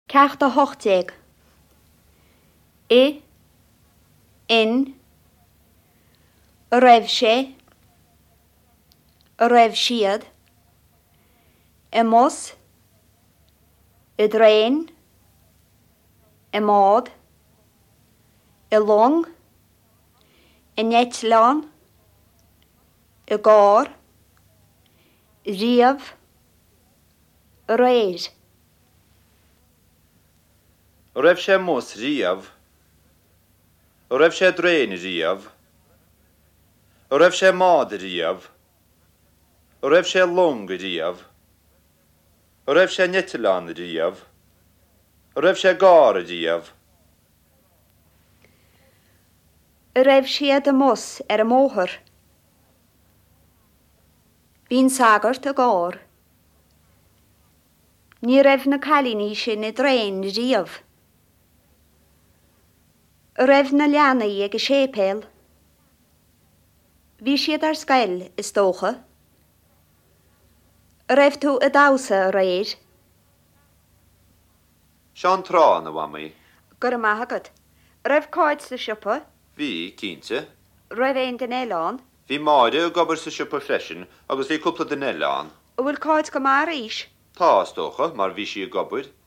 Ceacht a hochtéig. I, in, a raibh sé, a raibh siad, I mos, I drain, I mád, I long, I neitleán, I gár, I riamh, a réir. A raibh sé mos riamh. A raibh sé drain riamh. A raibh sé mád riamh. A raibh sé long riamh. A raibh sé neitleán riamh. A raibh sé gár riamh. A raibh siad a mos a móthar. Bhín sagart a gár. Ní raibh na cailíní sin I drain riamh. A raibh na leanaí ag a sépéil. Bhí siad ar scail is tócha. A raibh tú a dása a réir. Seán trán a bhamí. Gur a maithagad. A raibh cáid sa siopa. Bhí cínte. Raibh éon den éileán. Bhí máide a gobar sa siúpa freisin agus bhí cúpla den eán. A bhfuil cáid go mar ís. Tá tócha mar bhí si a gobar.